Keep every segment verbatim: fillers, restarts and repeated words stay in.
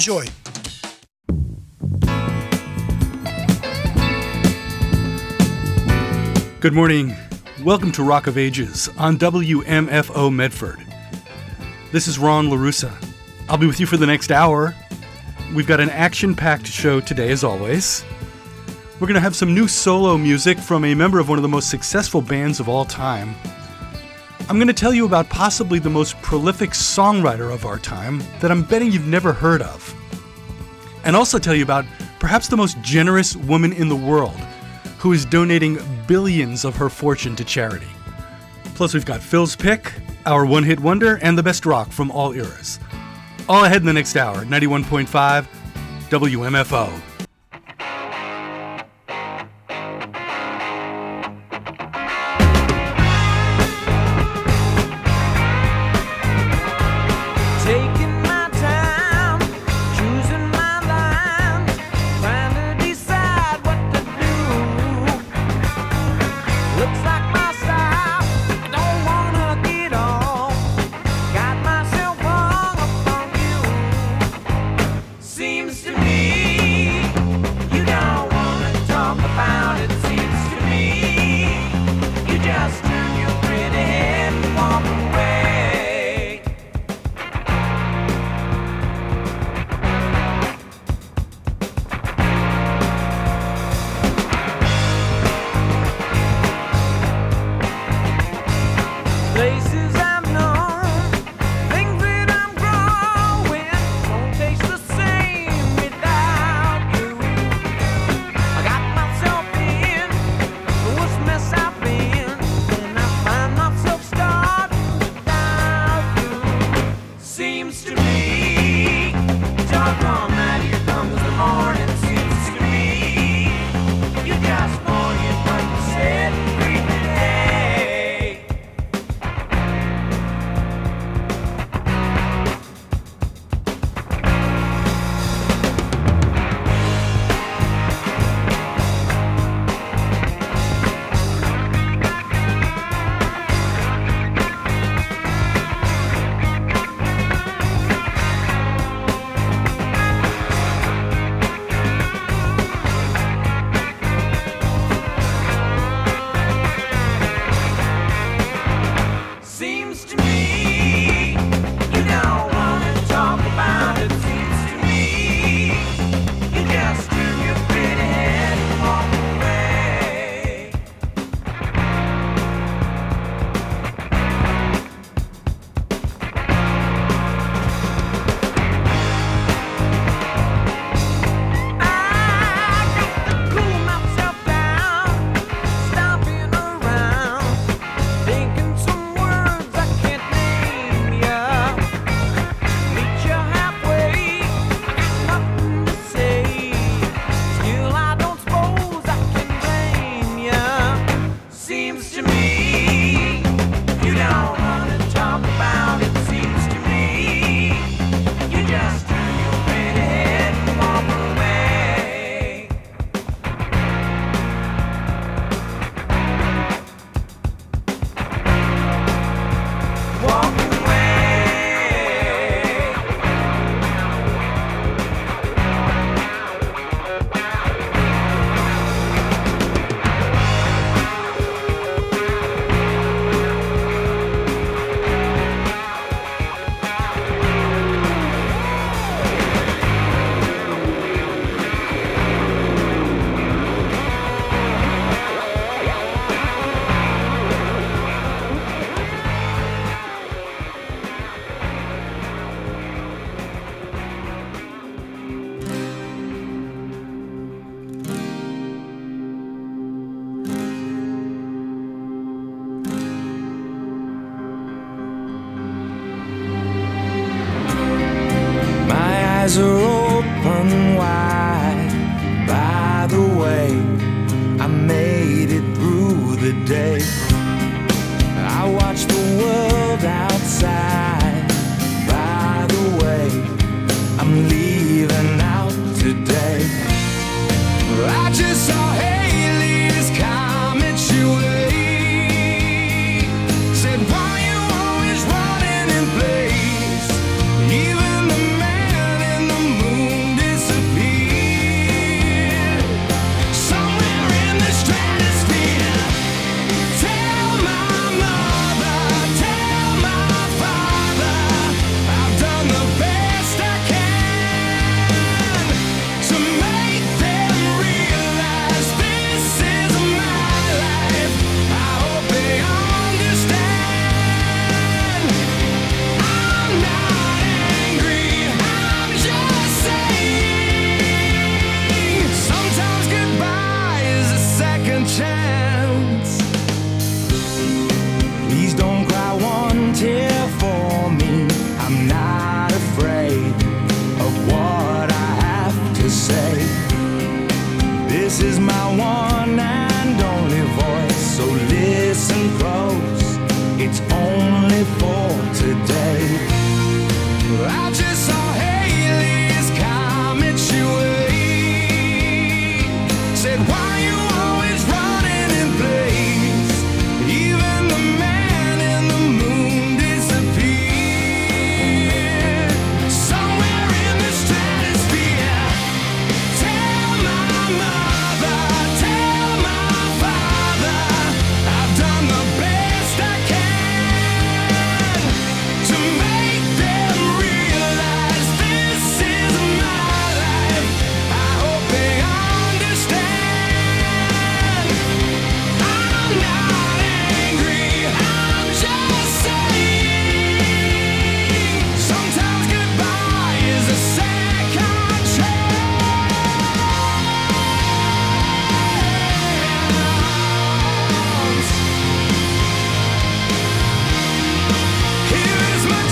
Enjoy. Good morning. Welcome to Rock of Ages on W M F O Medford. This is Ron LaRussa. I'll be with you for the next hour. We've got an action-packed show today, as always. We're going to have some new solo music from a member of one of the most successful bands of all time. I'm going to tell you about possibly the most prolific songwriter of our time that I'm betting you've never heard of. And also tell you about perhaps the most generous woman in the world, who is donating billions of her fortune to charity. Plus, we've got Phil's Pick, our one-hit wonder, and the best rock from all eras. All ahead in the next hour, ninety-one point five W M F O. eyes are open wide. By the way, I made it through the day. I watched the world outside. By the way, I'm leaving out today. I just saw Haley's comet your way. Said, why you always running in place? Even the man in the moon This is my one and only voice, so listen close, it's only for today. I just saw Haley's comment she way, said why you always running in place, even the man in the moon disappeared somewhere in the stratosphere. Tell my mother, tell my father, I've done the best I can to make them realize this is my life. I hope they understand. I'm not angry, I'm just saying sometimes goodbye is a second chance. Here is my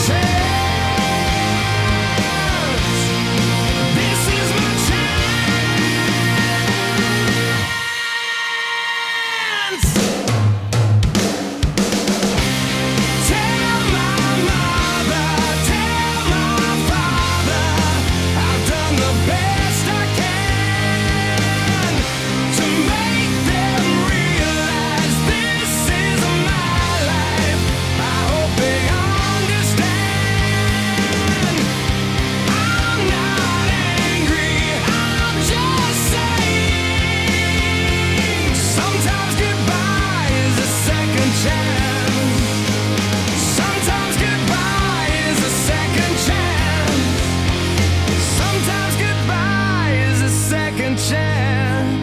chance. This is my chance. Tell my mother, tell my father, I've done the best I can to make them realize this is my life. I hope they understand. I'm not angry, I'm just saying sometimes goodbye is a second chance. Sometimes goodbye is a second chance. Sometimes goodbye is a second chance.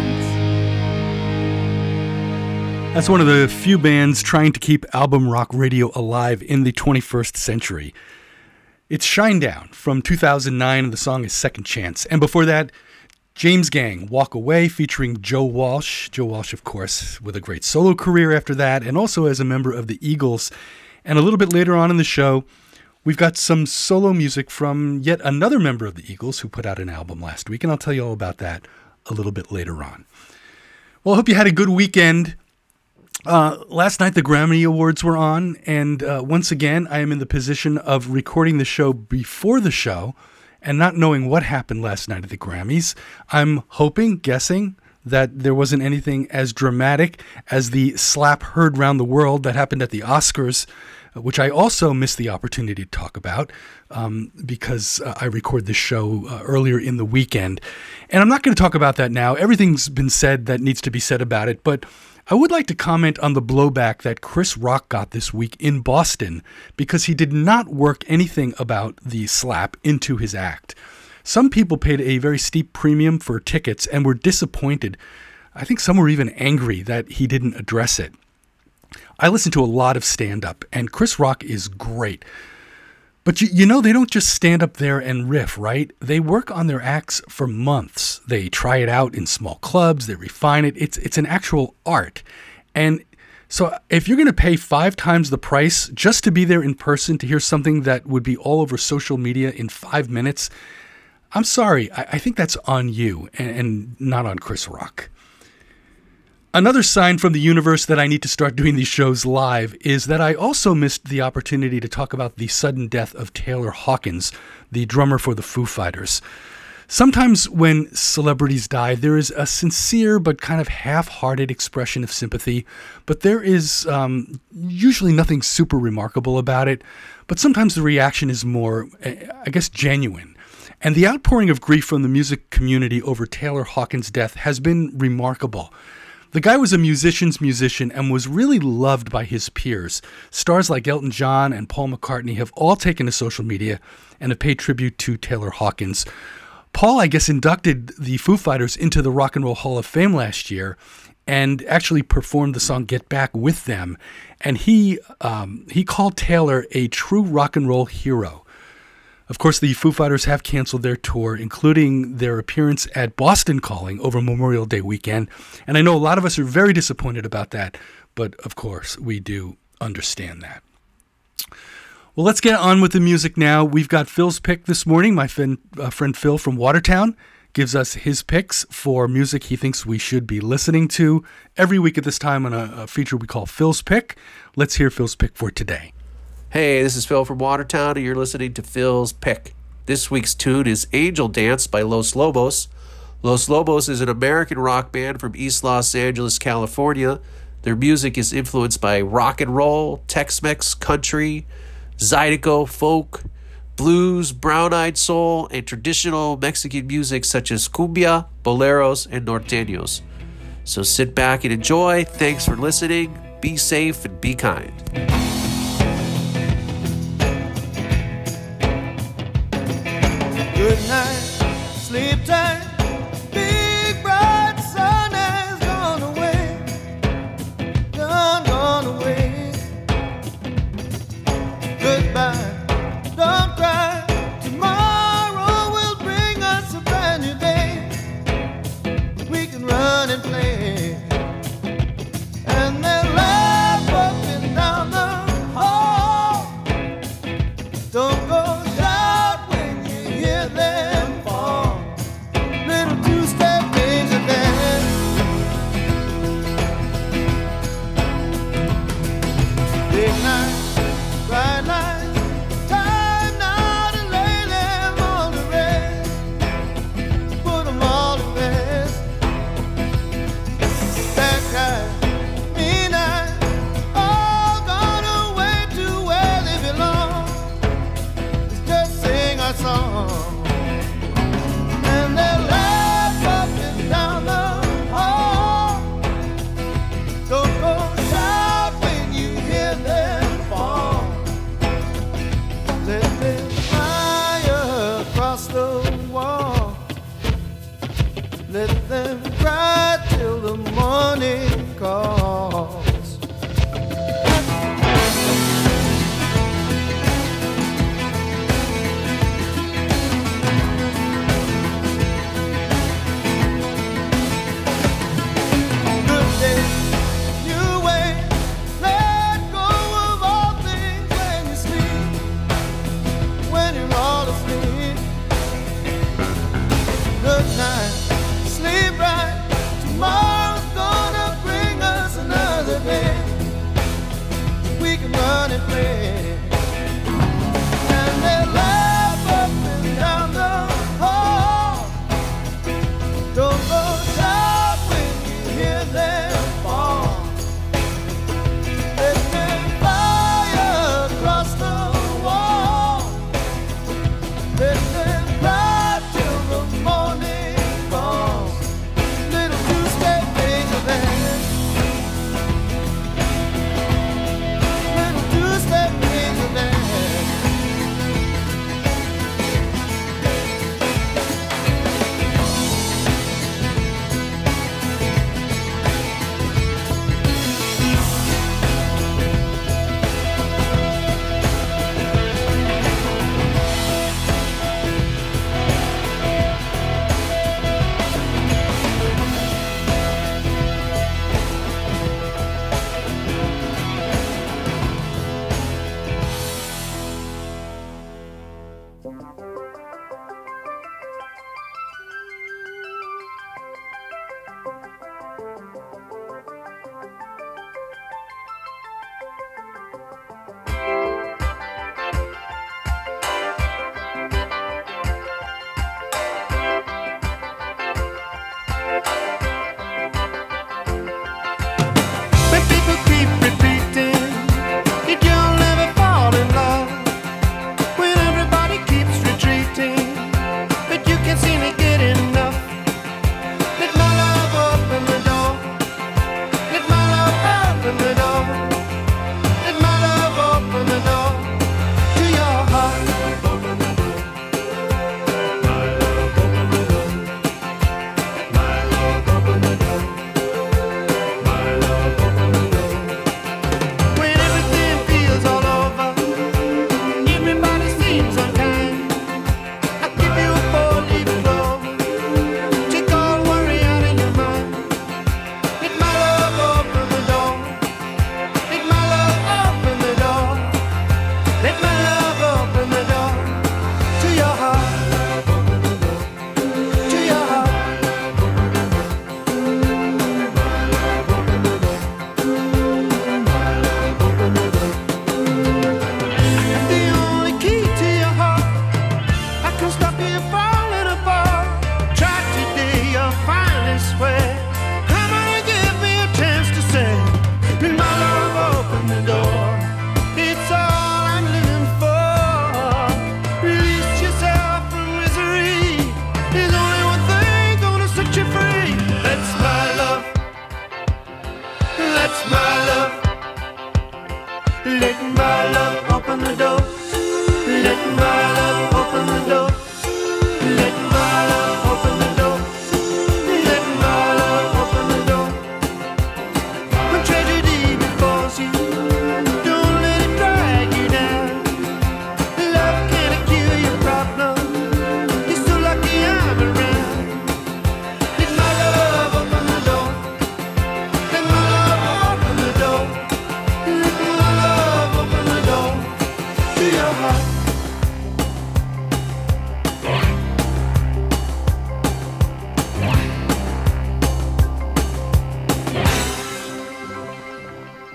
That's one of the few bands trying to keep album rock radio alive in the twenty-first century. It's Shinedown from two thousand nine, and the song is Second Chance. And before that, James Gang, Walk Away, featuring Joe Walsh. Joe Walsh, of course, with a great solo career after that, and also as a member of the Eagles. And a little bit later on in the show, we've got some solo music from yet another member of the Eagles who put out an album last week, and I'll tell you all about that a little bit later on. Well, I hope you had a good weekend. Uh, last night, the Grammy Awards were on, and uh, once again, I am in the position of recording the show before the show and not knowing what happened last night at the Grammys. I'm hoping, guessing, that there wasn't anything as dramatic as the slap heard round the world that happened at the Oscars, which I also missed the opportunity to talk about um, because uh, I recorded this show uh, earlier in the weekend. And I'm not going to talk about that now. Everything's been said that needs to be said about it, but I would like to comment on the blowback that Chris Rock got this week in Boston because he did not work anything about the slap into his act. Some people paid a very steep premium for tickets and were disappointed. I think some were even angry that he didn't address it. I listen to a lot of stand-up, and Chris Rock is great. But you, you know, they don't just stand up there and riff, right? They work on their acts for months. They try it out in small clubs. They refine it. It's it's an actual art. And so if you're going to pay five times the price just to be there in person to hear something that would be all over social media in five minutes, I'm sorry. I, I think that's on you and, and not on Chris Rock. Another sign from the universe that I need to start doing these shows live is that I also missed the opportunity to talk about the sudden death of Taylor Hawkins, the drummer for the Foo Fighters. Sometimes when celebrities die, there is a sincere but kind of half-hearted expression of sympathy, but there is um, usually nothing super remarkable about it. But sometimes the reaction is more, I guess, genuine. And the outpouring of grief from the music community over Taylor Hawkins' death has been remarkable. The guy was a musician's musician and was really loved by his peers. Stars like Elton John and Paul McCartney have all taken to social media and have paid tribute to Taylor Hawkins. Paul, I guess, inducted the Foo Fighters into the Rock and Roll Hall of Fame last year and actually performed the song Get Back with them. And he um, he called Taylor a true rock and roll hero. Of course, the Foo Fighters have canceled their tour, including their appearance at Boston Calling over Memorial Day weekend. And I know a lot of us are very disappointed about that, but of course, we do understand that. Well, let's get on with the music now. We've got Phil's pick this morning, my friend, uh, friend Phil from Watertown. gives us his picks for music he thinks we should be listening to every week at this time on a, a feature we call Phil's Pick. Let's hear Phil's pick for today. Hey, this is Phil from Watertown, and you're listening to Phil's Pick. This week's tune is Angel Dance by Los Lobos. Los Lobos is an American rock band from East Los Angeles, California. Their music is influenced by rock and roll, Tex-Mex, country, Zydeco, folk, blues, brown-eyed soul, and traditional Mexican music such as cumbia, boleros, and norteños. So sit back and enjoy. Thanks for listening. Be safe and be kind. Good night, sleep tight. Big bright sun has gone away, gone, gone away. Goodbye, don't cry. Tomorrow will bring us a brand new day. We can run and play, and they'll laugh up and down the hall. Don't go shout when you hear them fall. Little two-step major dance. Big night, bright lights. Time now to lay them all to rest. Put them all to rest. That guy, mean eyes, all gone away to where they belong. Let's just sing our song. And they'll laugh up and down the hall. Don't go shout when you hear them fall. Let them fly across the wall. Let them cry till the morning calls. Good day, you wait. Let go of all things when you sleep, when you're all asleep. Good night, sleep right. Tomorrow's gonna bring us another day. We can run and play, and they'll laugh up and down the hall. Don't go shout when you hear them fall. Let them fly across the wall. Let them cry till the morning comes.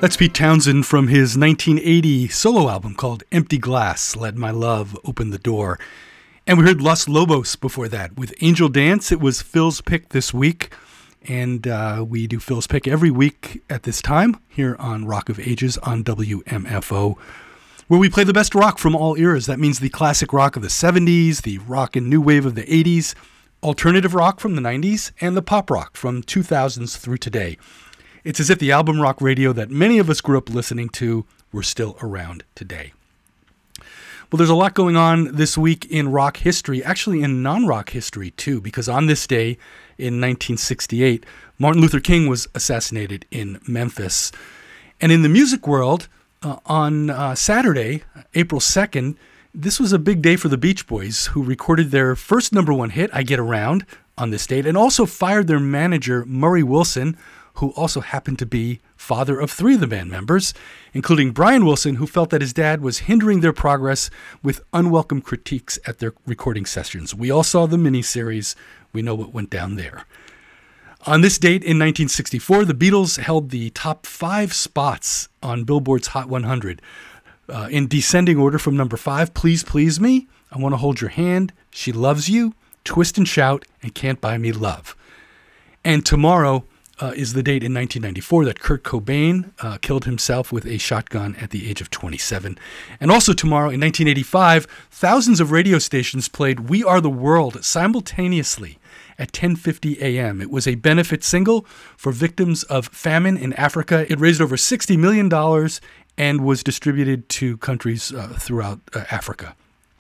That's Pete Townshend from his nineteen eighty solo album called Empty Glass, Let My Love Open the Door. And we heard Los Lobos before that with Angel Dance. It was Phil's pick this week, and uh, we do Phil's pick every week at this time here on Rock of Ages on W M F O, where we play the best rock from all eras. That means the classic rock of the seventies, the rock and new wave of the eighties, alternative rock from the nineties, and the pop rock from two thousands through today. It's as if the album rock radio that many of us grew up listening to were still around today. Well, there's a lot going on this week in rock history, actually in non-rock history too, because on this day in nineteen sixty-eight, Martin Luther King was assassinated in Memphis. And in the music world, uh, on uh, Saturday, April second, this was a big day for the Beach Boys, who recorded their first number one hit, I Get Around, on this date, and also fired their manager, Murray Wilson, who also happened to be father of three of the band members, including Brian Wilson, who felt that his dad was hindering their progress with unwelcome critiques at their recording sessions. We all saw the miniseries. We know what went down there. On this date in nineteen sixty-four, the Beatles held the top five spots on Billboard's Hot one hundred. Uh, in descending order from number five, Please Please Me, I Want to Hold Your Hand, She Loves You, Twist and Shout, and Can't Buy Me Love. And tomorrow uh, is the date in nineteen ninety-four that Kurt Cobain uh, killed himself with a shotgun at the age of twenty-seven. And also tomorrow in nineteen eighty-five, thousands of radio stations played We Are the World simultaneously at ten fifty a.m. It was a benefit single for victims of famine in Africa. It raised over sixty million dollars and was distributed to countries uh, throughout uh, Africa.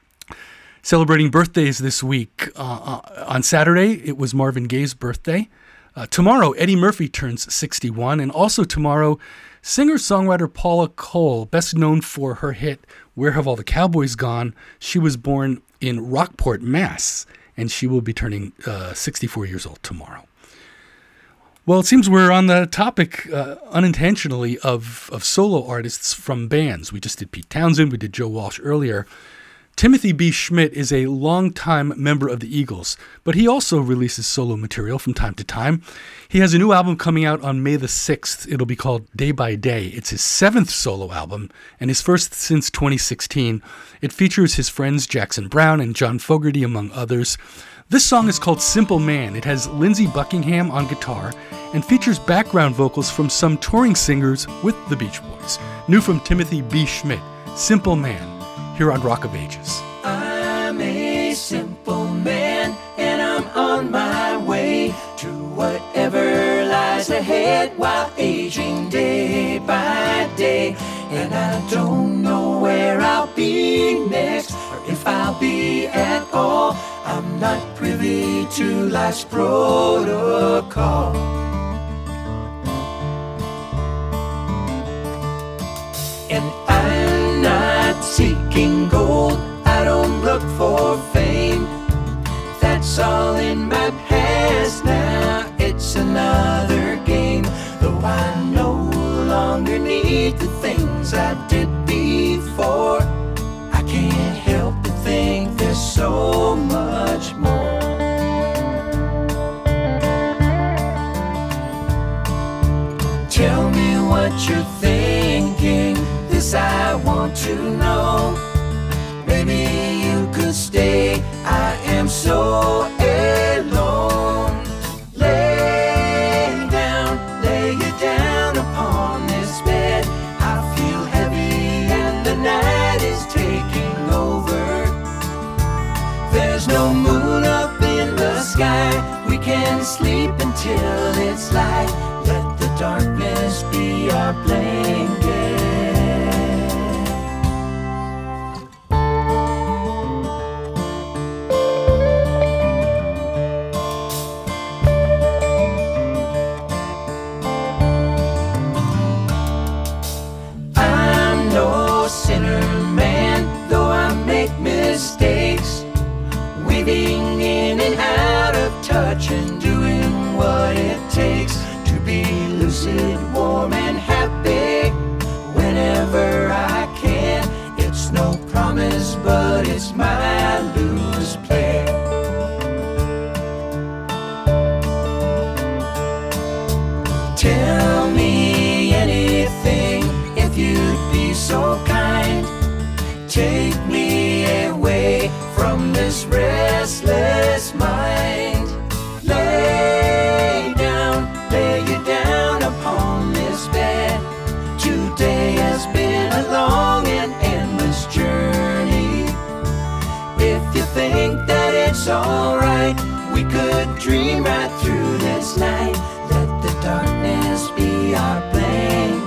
Celebrating birthdays this week. Uh, uh, on Saturday, it was Marvin Gaye's birthday. Uh, tomorrow, Eddie Murphy turns sixty-one. And also tomorrow, singer-songwriter Paula Cole, best known for her hit, Where Have All the Cowboys Gone? She was born in Rockport, Mass., and she will be turning uh, sixty-four years old tomorrow. Well, it seems we're on the topic uh, unintentionally of, of solo artists from bands. We just did Pete Townshend, we did Joe Walsh earlier. Timothy B. Schmidt is a longtime member of the Eagles, but he also releases solo material from time to time. He has a new album coming out on May the sixth. It'll be called Day by Day. It's his seventh solo album and his first since twenty sixteen. It features his friends Jackson Browne and John Fogerty, among others. This song is called Simple Man. It has Lindsey Buckingham on guitar and features background vocals from some touring singers with the Beach Boys. New from Timothy B. Schmidt, Simple Man, here on Rock of Ages. I'm a simple man, and I'm on my way to whatever lies ahead while aging day by day. And I don't know where I'll be next, or if I'll be at all. I'm not privy to life's protocol. And I'm not seeking gold, I don't look for fame. That's all in my past now, it's another game. Though I no longer need the things I did before, I can't help but think there's so much more. Tell me what you're thinking, this I want to know. Maybe you could stay, I am so alone. Lay down, lay you down upon this bed. I feel heavy and the night is taking over. There's no moon up in the sky, we can sleep until it's light. Let the darkness be our blanket. I'm no sinner, man, though I make mistakes, weaving in and out of touch and doing what it takes to be lucid, warm and happy whenever I can. It's no promise, but it's my loose play. Tell me anything so kind. Take me away from this restless mind. Lay down, lay you down upon this bed. Today has been a long and endless journey. If you think that it's alright, we could dream right through this night. Let the darkness be our blanket.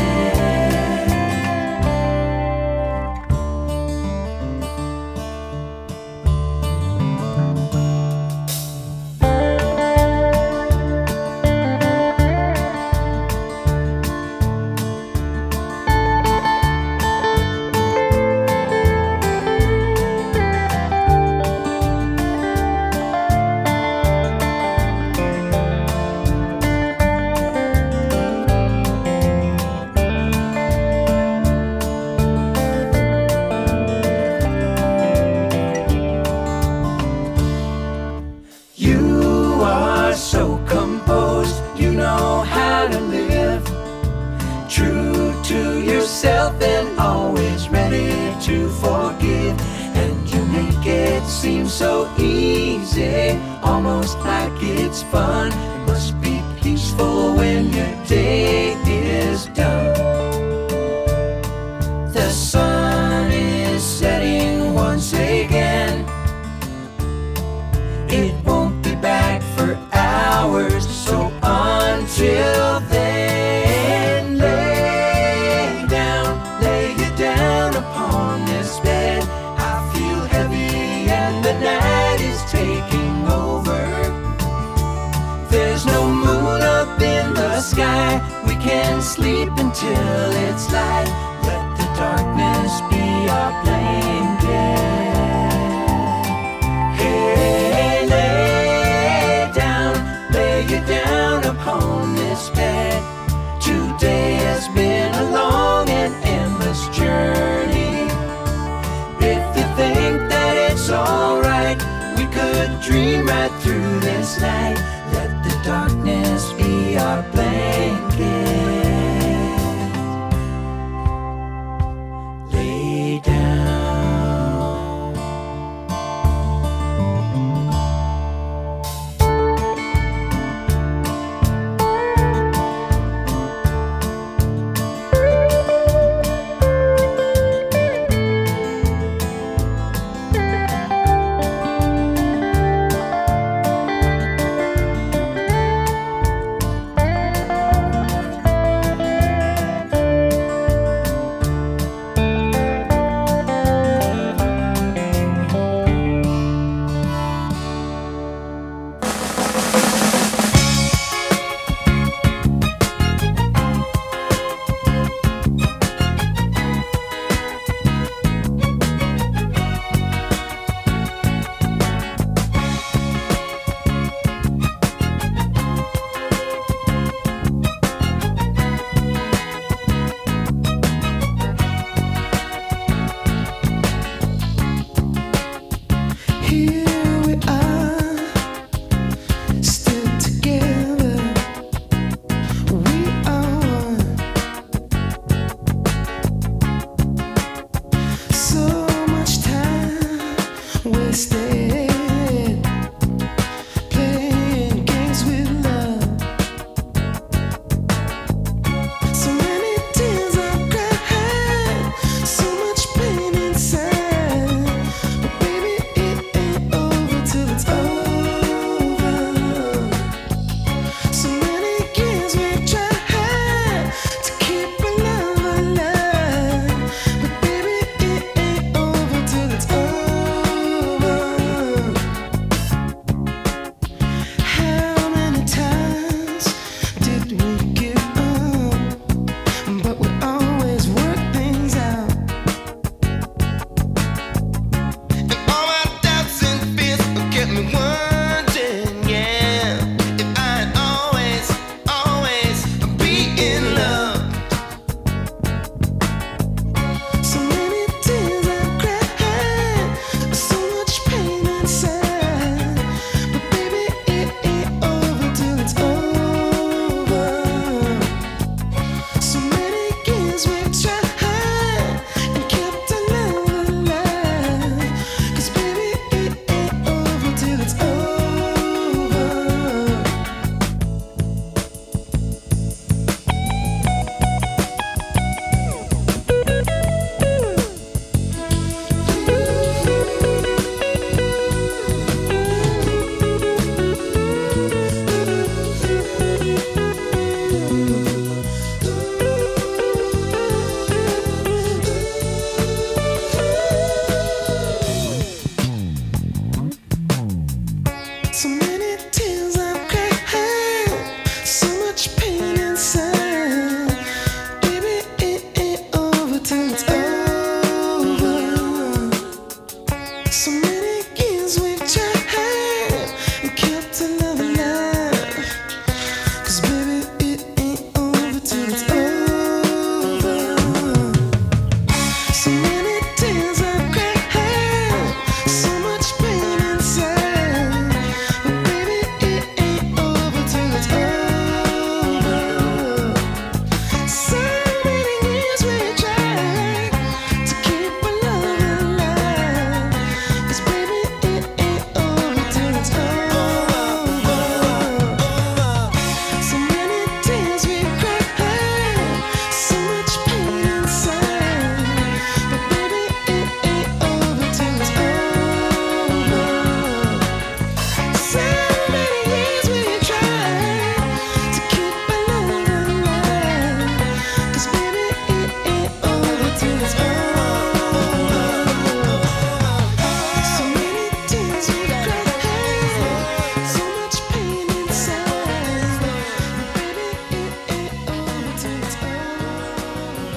And always ready to forgive, and you make it seem so easy, almost like it's fun. It must be peaceful when your day is done. The sun is setting once again. It won't be back for hours, so until then, sky, we can sleep until it's light. Let the darkness be our blanket. Hey, lay down, lay you down upon this bed. Today has been a long and endless journey. If you think that it's alright, we could dream right through this night. Let the darkness be our blanket. Lay down.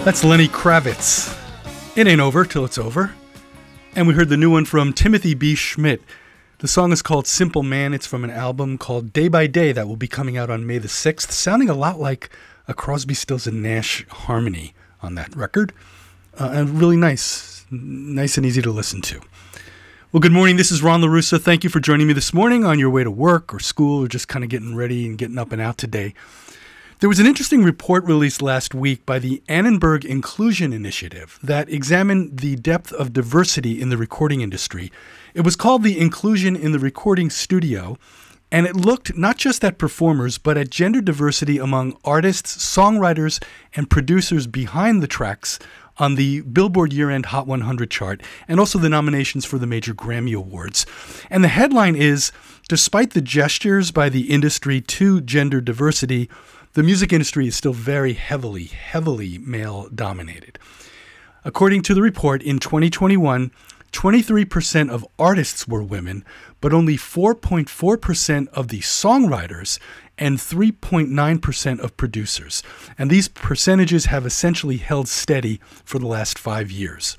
That's Lenny Kravitz. It ain't over till it's over. And we heard the new one from Timothy B. Schmidt. The song is called Simple Man. It's from an album called Day by Day that will be coming out on May the sixth, sounding a lot like a Crosby, Stills and Nash harmony on that record. Uh, and really nice. Nice and easy to listen to. Well, good morning. This is Ron LaRussa. Thank you for joining me this morning on your way to work or school or just kind of getting ready and getting up and out today. There was an interesting report released last week by the Annenberg Inclusion Initiative that examined the depth of diversity in the recording industry. It was called the Inclusion in the Recording Studio, and it looked not just at performers, but at gender diversity among artists, songwriters, and producers behind the tracks on the Billboard Year-End Hot one hundred chart, and also the nominations for the major Grammy Awards. And the headline is, despite the gestures by the industry to gender diversity, the music industry is still very heavily, heavily male-dominated. According to the report, in twenty twenty-one, twenty-three percent of artists were women, but only four point four percent of the songwriters and three point nine percent of producers. And these percentages have essentially held steady for the last five years.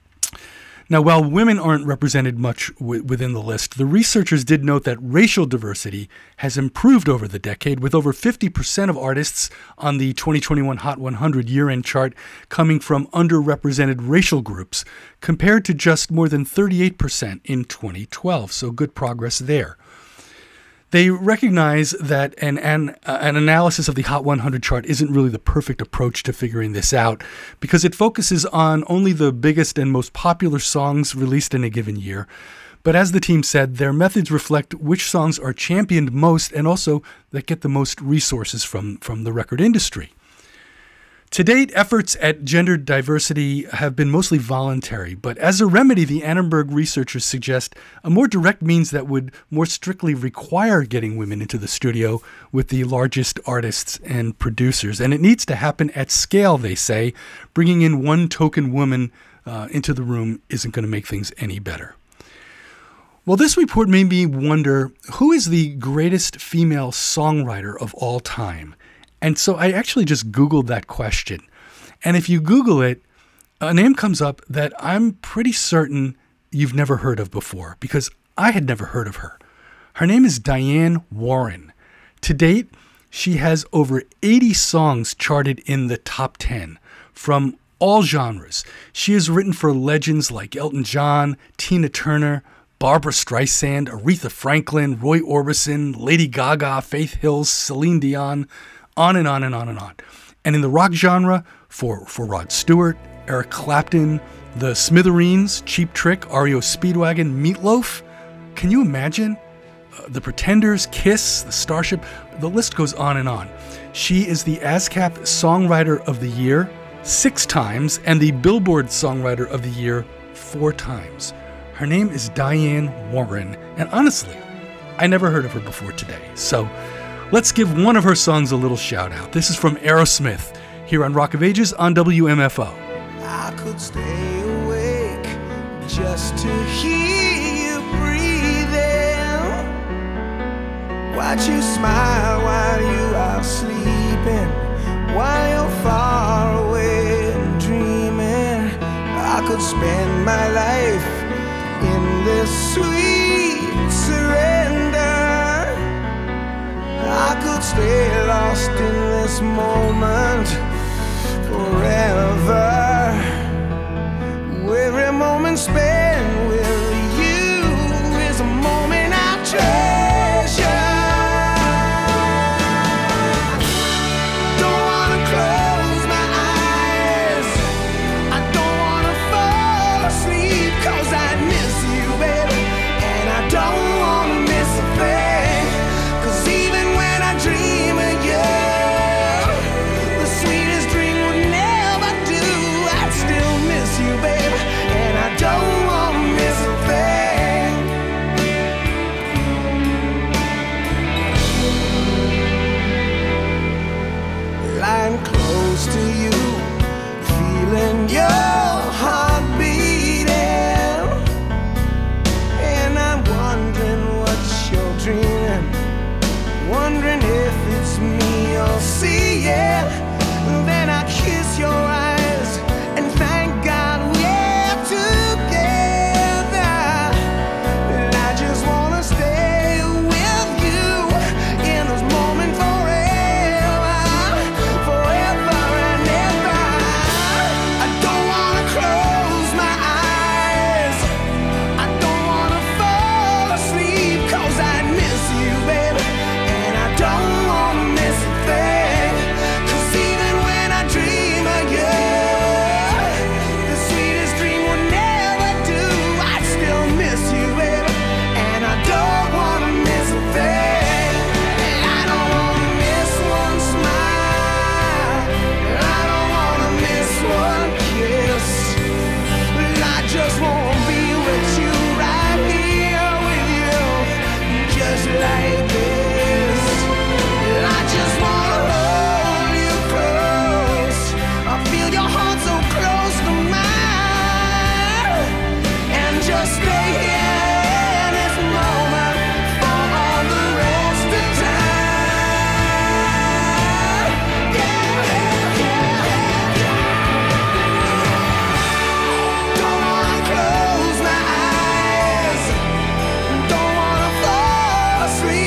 Now, while women aren't represented much w- within the list, the researchers did note that racial diversity has improved over the decade, with over fifty percent of artists on the twenty twenty-one Hot one hundred year-end chart coming from underrepresented racial groups, compared to just more than thirty-eight percent in twenty twelve, so good progress there. They recognize that an, an, uh, an analysis of the Hot one hundred chart isn't really the perfect approach to figuring this out, because it focuses on only the biggest and most popular songs released in a given year. But as the team said, their methods reflect which songs are championed most and also that get the most resources from, from the record industry. To date, efforts at gender diversity have been mostly voluntary, but as a remedy, the Annenberg researchers suggest a more direct means that would more strictly require getting women into the studio with the largest artists and producers. And it needs to happen at scale, they say. Bringing in one token woman uh, into the room isn't going to make things any better. Well, this report made me wonder, who is the greatest female songwriter of all time? And so I actually just Googled that question. And if you Google it, a name comes up that I'm pretty certain you've never heard of before, because I had never heard of her. Her name is Diane Warren. To date, she has over eighty songs charted in the top ten from all genres. She has written for legends like Elton John, Tina Turner, Barbra Streisand, Aretha Franklin, Roy Orbison, Lady Gaga, Faith Hill, Celine Dion, on and on and on and on. And in the rock genre, for, for Rod Stewart, Eric Clapton, the Smithereens, Cheap Trick, R E O Speedwagon, Meatloaf. Can you imagine? Uh, the Pretenders, Kiss, the Starship, the list goes on and on. She is the ASCAP Songwriter of the Year six times and the Billboard Songwriter of the Year four times. Her name is Diane Warren, and honestly, I never heard of her before today. So let's give one of her songs a little shout out. This is from Aerosmith, here on Rock of Ages on W M F O. I could stay awake just to hear you breathing. Watch you smile while you are sleeping, while you're far away and dreaming. I could spend my life in this sweet surrender. I could stay lost in this moment forever. Every moment spent with you is a moment I treasure. Don't wanna close my eyes, I don't wanna fall asleep, 'cause I miss you, baby, and I don't wanna miss a thing. 'Cause even when I dream of you, the sweetest dream would never do. I'd still miss you, baby, and I don't want to miss a thing. Lying close to you, feeling your heart beating, and I'm wondering what you're dreaming, wondering if it's me you're seeing. Then I kiss your eyes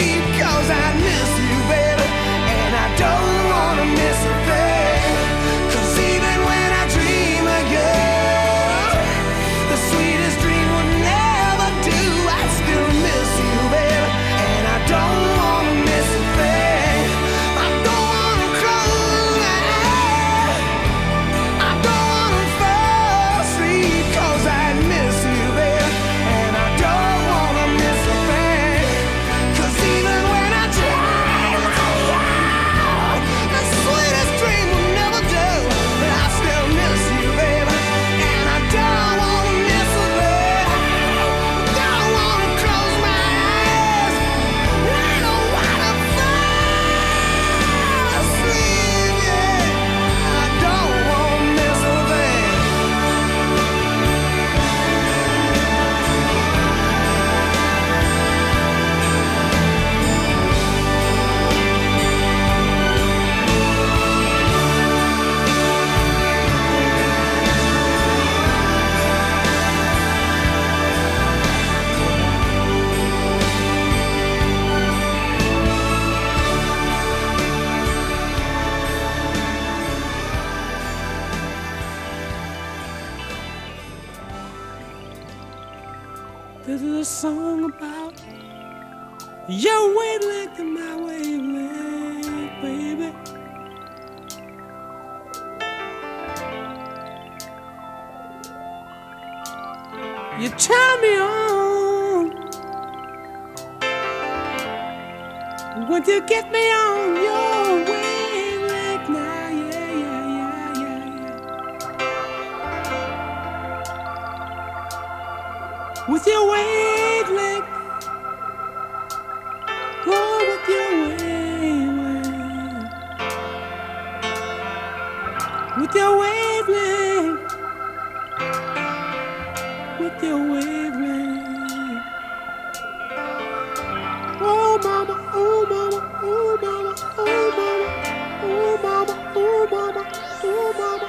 sleep, 'cause I miss you, baby, and I don't wanna miss a thing. 'Cause even when I dream of you, the sweetest dream would never do. I still miss you, baby, and I don't wanna miss a thing. I don't wanna close my eyes, I don't wanna fall asleep, 'cause I miss you, baby, and I don't wanna miss a thing. 'Cause even when I dream of you, the sweetest dream will never do. But I still miss you, baby, and I don't wanna miss a thing. Don't wanna close my eyes, I don't wanna fall asleep, yeah. I don't wanna miss a thing. This is a song about your wavelength and my wavelength, baby. You turn me on would you get me on your wavelength now, yeah, yeah, yeah, yeah, yeah. With your wavelength, oh, with your wavelength, with your wavelength, with your wavelength. Oh, mama, oh, mama, oh, mama, oh, mama, oh, mama, oh, mama, oh, mama.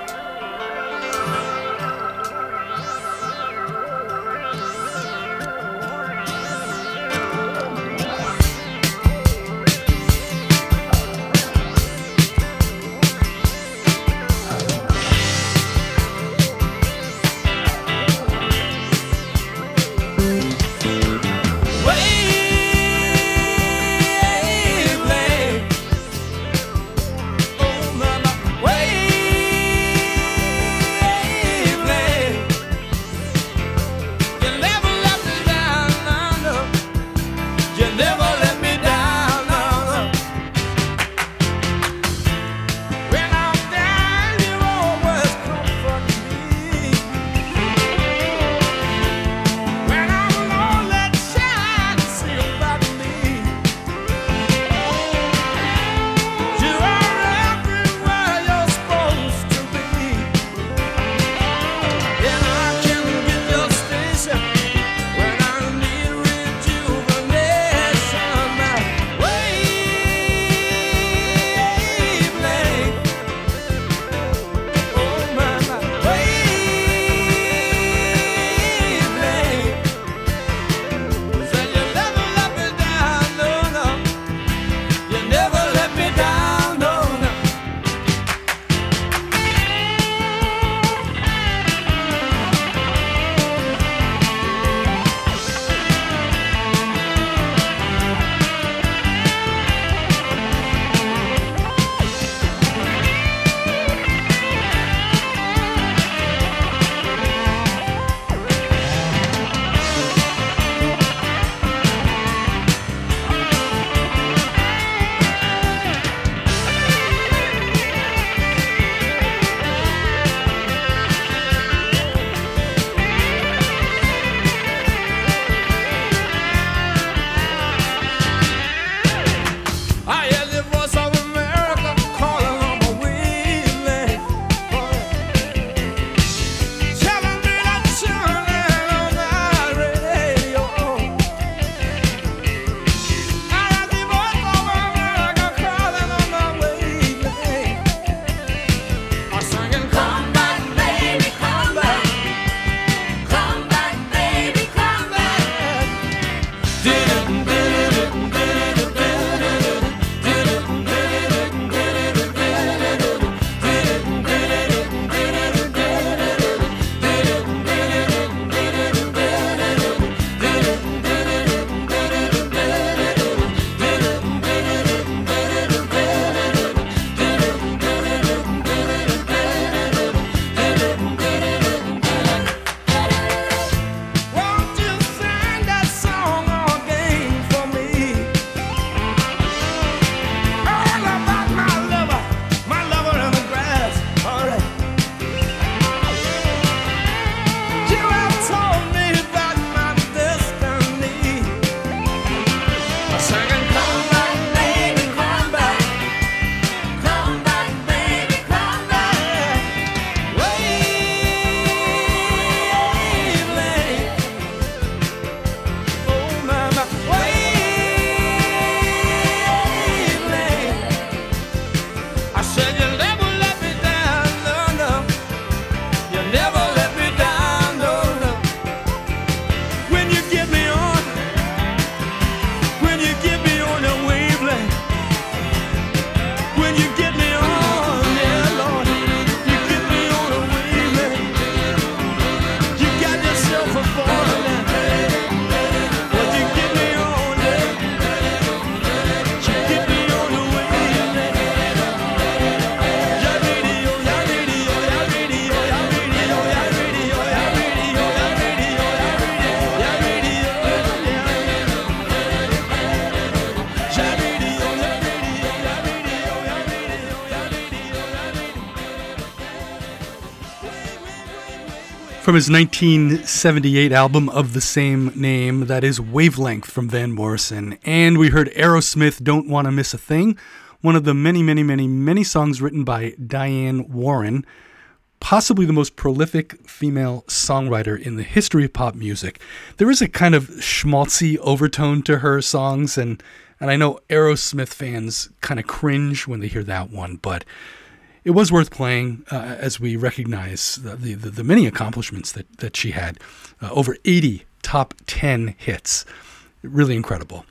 From his nineteen seventy-eight album of the same name, that is Wavelength from Van Morrison. And we heard Aerosmith, Don't Wanna Miss a Thing, one of the many, many, many, many songs written by Diane Warren, possibly the most prolific female songwriter in the history of pop music. There is a kind of schmaltzy overtone to her songs, and, and I know Aerosmith fans kind of cringe when they hear that one, but it was worth playing uh, as we recognize the, the, the many accomplishments that, that she had. Uh, over eighty top ten hits. Really incredible.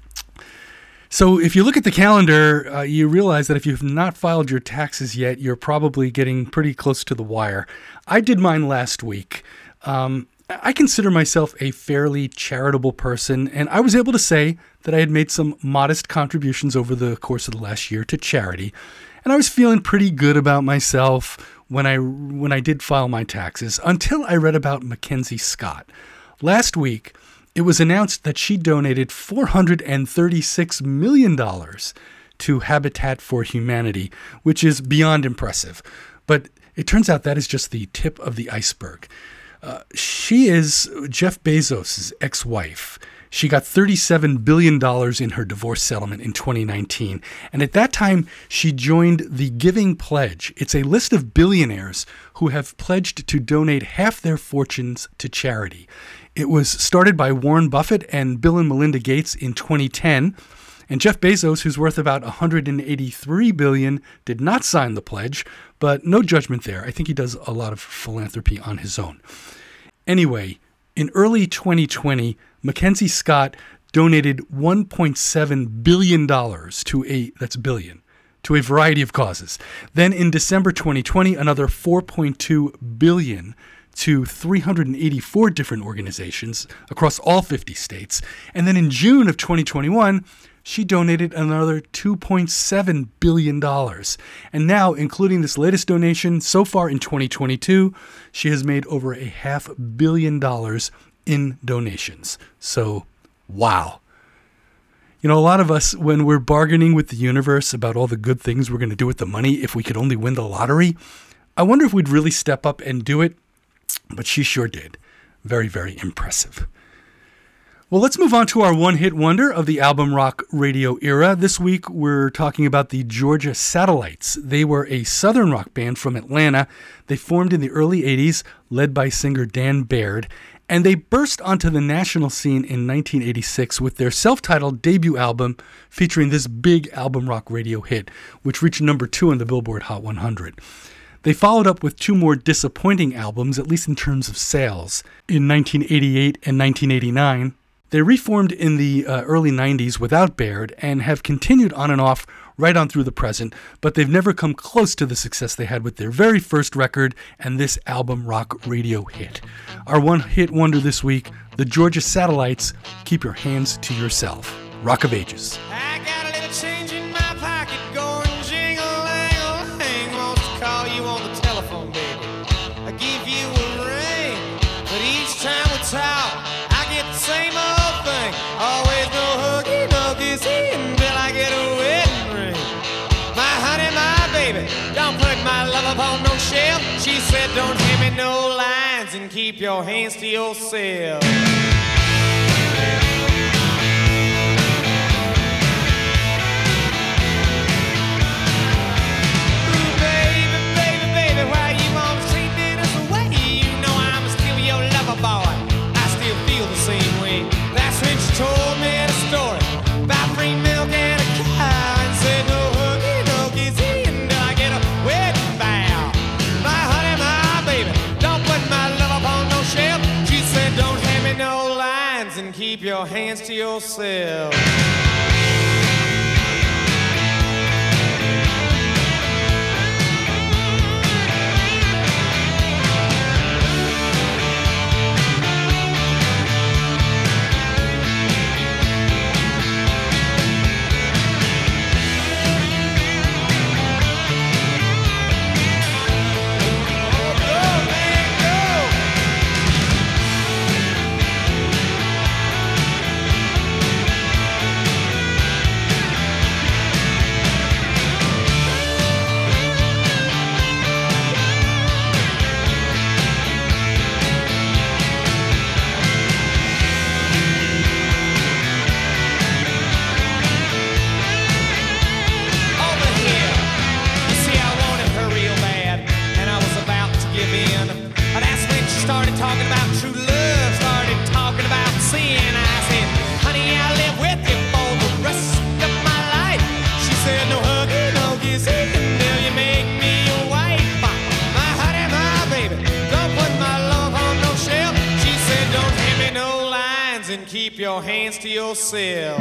So if you look at the calendar, uh, you realize that if you've not filed your taxes yet, you're probably getting pretty close to the wire. I did mine last week. Um, I consider myself a fairly charitable person, and I was able to say that I had made some modest contributions over the course of the last year to charity. And I was feeling pretty good about myself when I when I did file my taxes, until I read about Mackenzie Scott. Last week, it was announced that she donated four hundred thirty-six million dollars to Habitat for Humanity, which is beyond impressive. But it turns out that is just the tip of the iceberg. Uh, she is Jeff Bezos' ex-wife. She got thirty-seven billion dollars in her divorce settlement in twenty nineteen. And at that time, she joined the Giving Pledge. It's a list of billionaires who have pledged to donate half their fortunes to charity. It was started by Warren Buffett and Bill and Melinda Gates in twenty ten. And Jeff Bezos, who's worth about one hundred eighty-three billion dollars, did not sign the pledge, but no judgment there. I think he does a lot of philanthropy on his own. Anyway, in early twenty twenty, Mackenzie Scott donated one point seven billion dollars to a, that's billion, to a variety of causes. Then in December twenty twenty, another four point two billion dollars to three hundred eighty-four different organizations across all fifty states. And then in June of twenty twenty-one, she donated another two point seven billion dollars. And now, including this latest donation, so far in twenty twenty-two, she has made over a half billion dollars in donations. So, wow. You know, a lot of us, when we're bargaining with the universe about all the good things we're going to do with the money if we could only win the lottery, I wonder if we'd really step up and do it. But she sure did. Very, very impressive. Well, let's move on to our one-hit wonder of the album rock radio era. This week, we're talking about the Georgia Satellites. They were a southern rock band from Atlanta. They formed in the early eighties, led by singer Dan Baird, and they burst onto the national scene in nineteen eighty-six with their self-titled debut album featuring this big album rock radio hit, which reached number two on the Billboard Hot one hundred. They followed up with two more disappointing albums, at least in terms of sales, in nineteen eighty-eight and nineteen eighty-nine. They reformed in the uh, early nineties without Baird and have continued on and off right on through the present, but they've never come close to the success they had with their very first record and this album rock radio hit. Our one-hit wonder this week, the Georgia Satellites, Keep Your Hands to Yourself. Rock of Ages. I got a little change in my pocket going jingle-lang-a-lang. Wants to call you on the telephone, baby. I give you a ring, but each time we talk, I get the same old thing. Always no huggy, no kissy until I get a wedding ring. My honey, my baby, don't put my love upon no shelf. She said, don't hand me no lines and keep your hands to yourself. Told me a story about free milk and a cow and said no hooky, no kissy until I get a wedding vow. My honey, my baby, don't put my love upon no shelf. She said don't hand me no lines and keep your hands to yourself. your hands to yourself.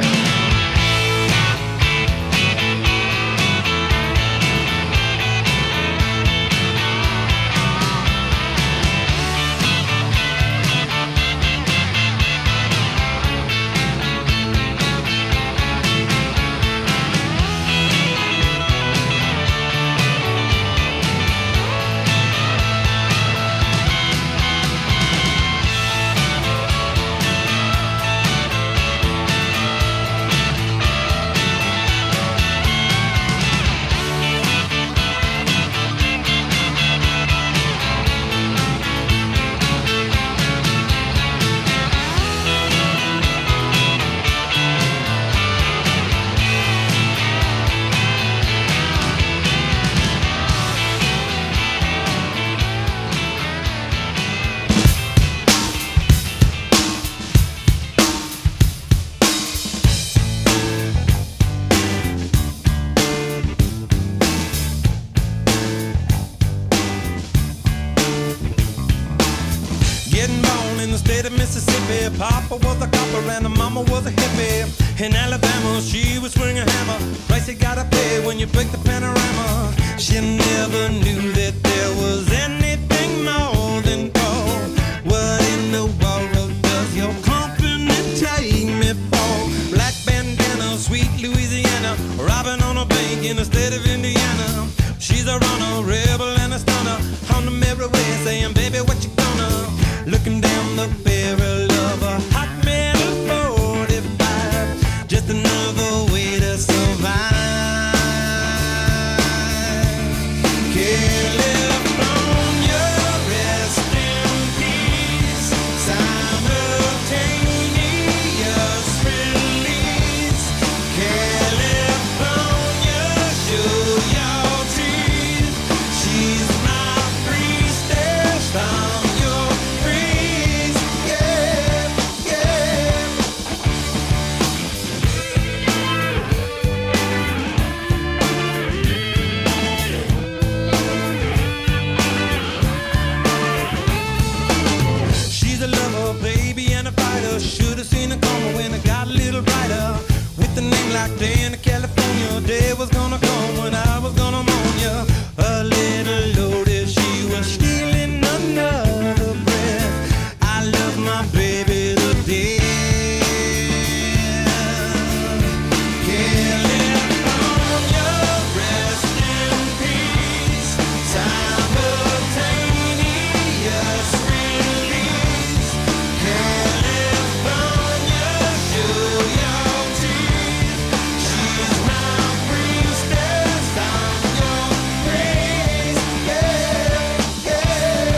Papa was a copper and the mama was a hippie. In Alabama, she was swinging a hammer. Price you gotta pay when you break the panorama. She never knew that there was anything more than gold. What in the world does your company take me for? Black bandana, sweet Louisiana, robbing on a bank in the state of Indiana. She's a runner, rebel and a stunner. On the merry way saying, baby, what you gonna? Looking down the barrel of a hot metal forty-five, just another way to survive. California, rest in peace. Simultaneous release. California, show your teeth. She's my priestess from your breeze. Yeah, yeah. She's a lover, baby, and a fighter. Should've seen her coming when it got a little brighter. With a name like Dana, California, day was gonna come when I was gonna mourn ya. A little loaded, she was stealing another breath. I love my baby to death. California, rest in peace. Simultaneous release. California, show your teeth. She's my priestess, I'm your praise. Yeah, yeah.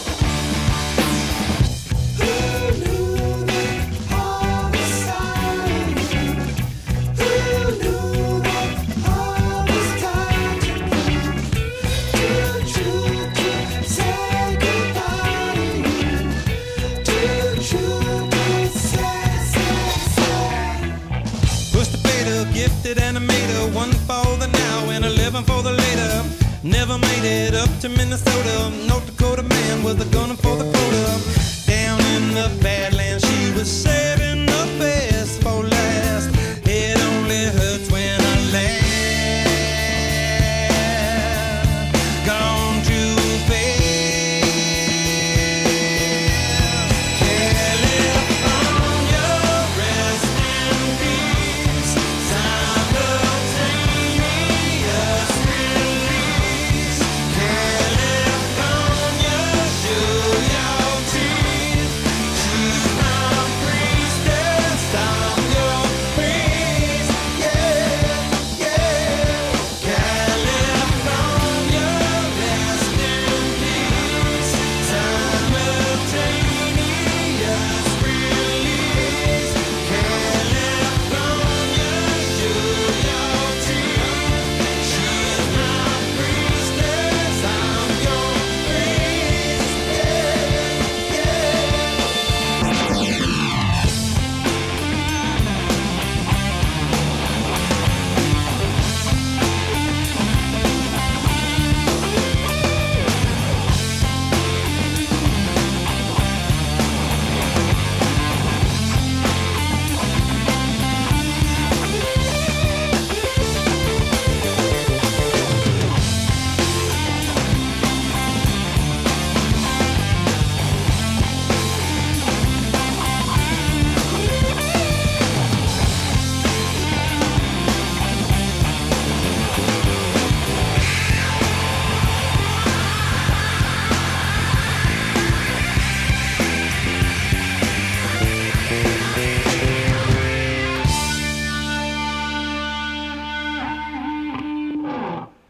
Who knew that all was silent? Who knew that all was time to prove? Too true to say goodbye to you. Too true to say, say, say. Pushed the beta, gifted animator, one for the now and eleven for the later. Never made it up to Minnesota. North Dakota man was a gunner for the quota. Down in the Badlands, she was saving the best for last. It only hurts when I laugh. Gone too fast. California, rest in peace. Simultaneous release. California, show your teeth. She's my priestess, I'm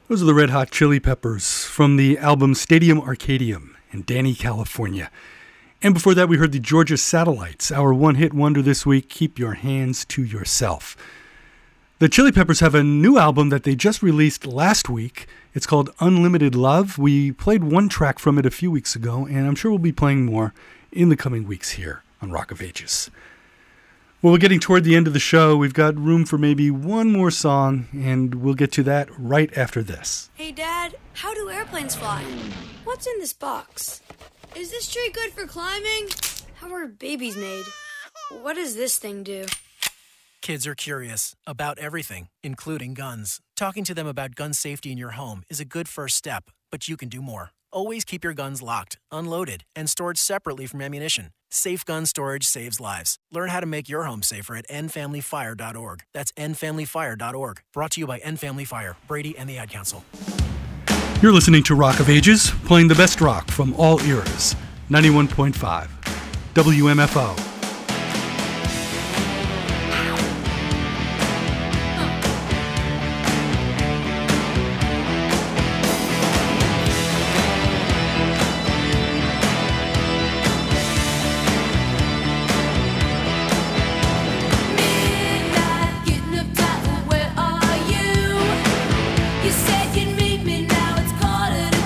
Those are the Red Hot Chili Peppers from the album Stadium Arcadium in Danny, California. And before that, we heard the Georgia Satellites, our one-hit wonder this week, Keep Your Hands to Yourself. The Chili Peppers have a new album that they just released last week. It's called Unlimited Love. We played one track from it a few weeks ago, and I'm sure we'll be playing more in the coming weeks here on Rock of Ages. Well, we're getting toward the end of the show. We've got room for maybe one more song, and we'll get to that right after this. Hey, Dad, how do airplanes fly? What's in this box? Is this tree good for climbing? How are babies made? What does this thing do? Kids are curious about everything, including guns. Talking to them about gun safety in your home is a good first step, but you can do more. Always keep your guns locked, unloaded, and stored separately from ammunition. Safe gun storage saves lives. Learn how to make your home safer at end family fire dot org. That's end family fire dot org. Brought to you by End Family Fire, Brady, and the Ad Council. You're listening to Rock of Ages, playing the best rock from all eras. ninety-one point five W M F O.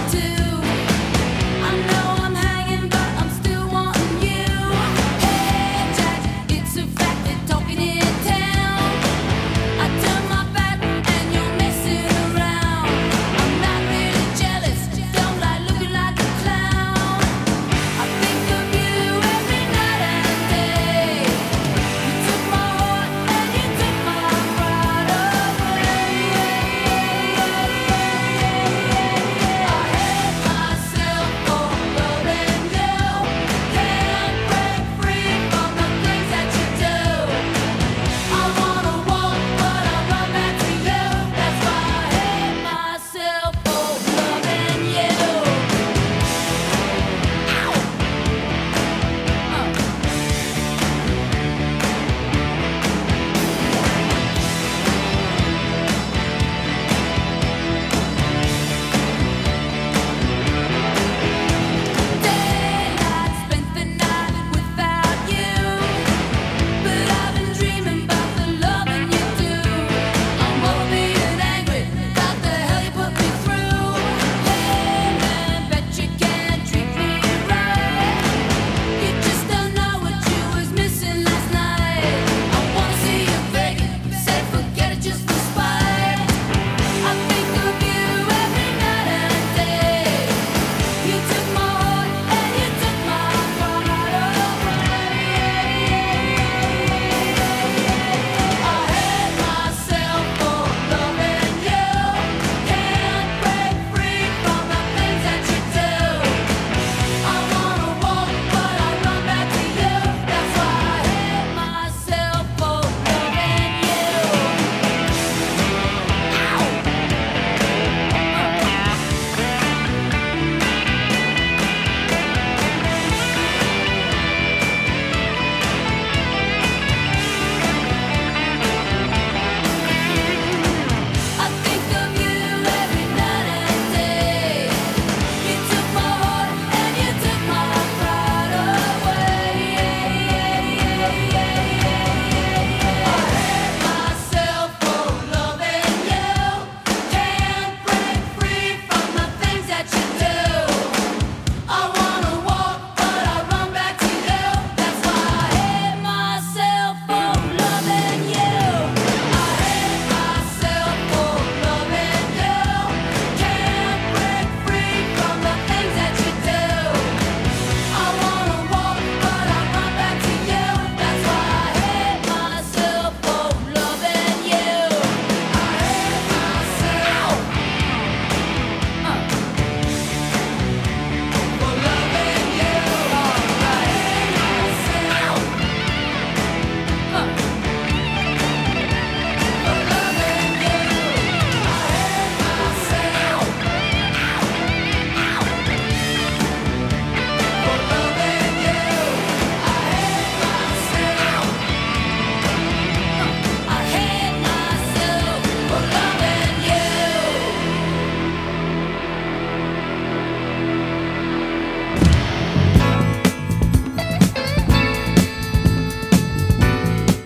I know I'm hanging, but I'm still wanting you. Hey.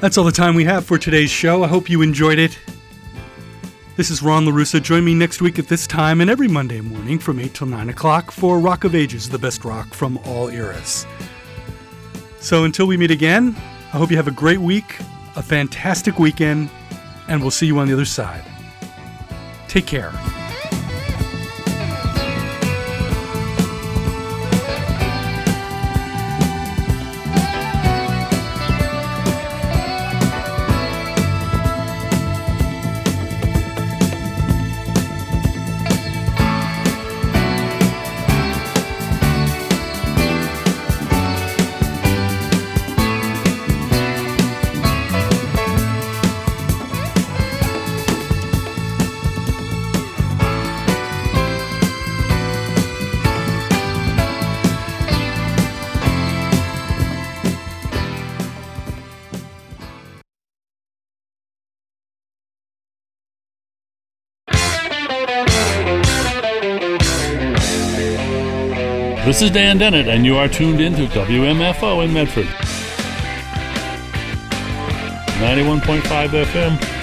That's all the time we have for today's show. I hope you enjoyed it. This is Ron LaRussa. Join me next week at this time and every Monday morning from eight till nine o'clock for Rock of Ages, the best rock from all eras. So until we meet again, I hope you have a great week, a fantastic weekend, and we'll see you on the other side. Take care. This is Dan Dennett, and you are tuned in to W M F O in Medford. ninety-one point five F M.